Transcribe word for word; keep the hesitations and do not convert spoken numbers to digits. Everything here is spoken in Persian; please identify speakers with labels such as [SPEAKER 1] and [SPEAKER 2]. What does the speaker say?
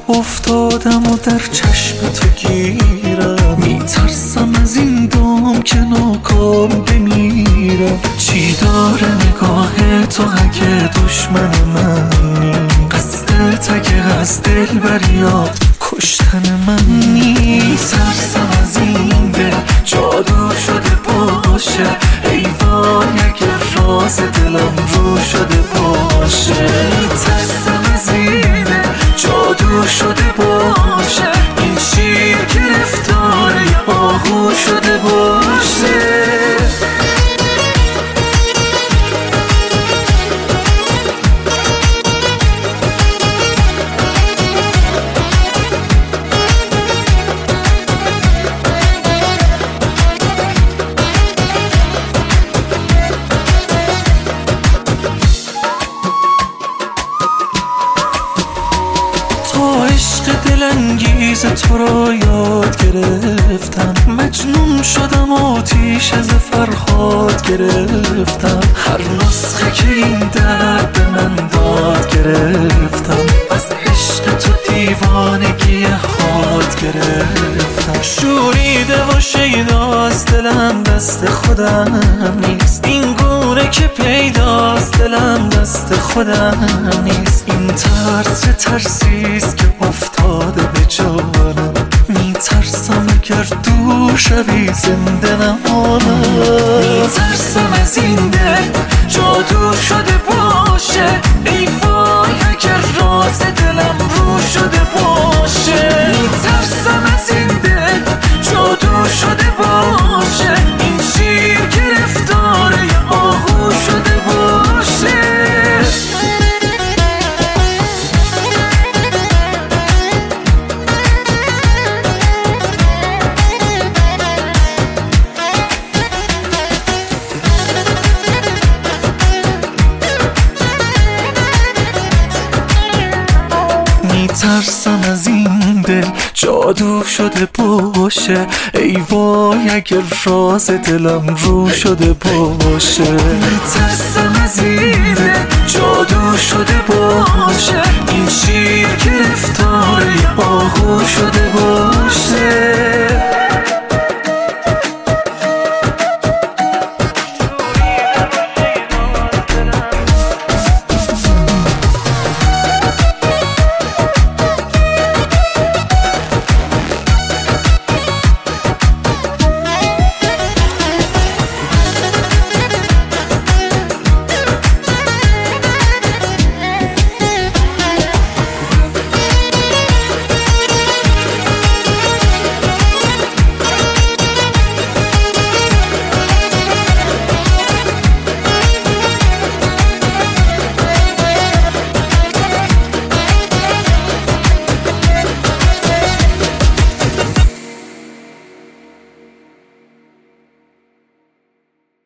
[SPEAKER 1] افتادم و در چشم تو گیرم، میترسم از این دام که ناکام بمیرم. چی داره نگاه تو اگه دشمن منی؟ قصدت اگه از دل بریاد کشتن من نیست. میترسم از این دل جادو شده باشه، ای وای اگه راز دلم رو شده باشه. میترسم از این دل جادو شده باشه، این شیر گرفتار یه آهو شده باشه. عشق دلانگیز تو را یاد گرفتم، مجنون شدم آتیش از فرهاد گرفتم. هر نسخه که این درد به من داد گرفتم، از عشق تو دیوانگی حاد گرفتم. شوریده و شیداست دلم دست خودم نیست، این گونه که پیداست دلم دست خودم نیست. این ترس چه ترسیست که افتاده به جانم، میترسم اگر دور شوی زنده نمانم. میترسم از این دل جادو شده باشه، ای وای اگر راز دلم رو شده باشه. میترسم از این دل جادو شده باشه، این شیر گرفتار یه آهو شده باشه. میترسم از این دل جادو شده باشه، ای وای اگر راز دلم رو شده باشه. میترسم از این دل جادو شده باشه، این شیر گرفتار یه آهو شده باشه.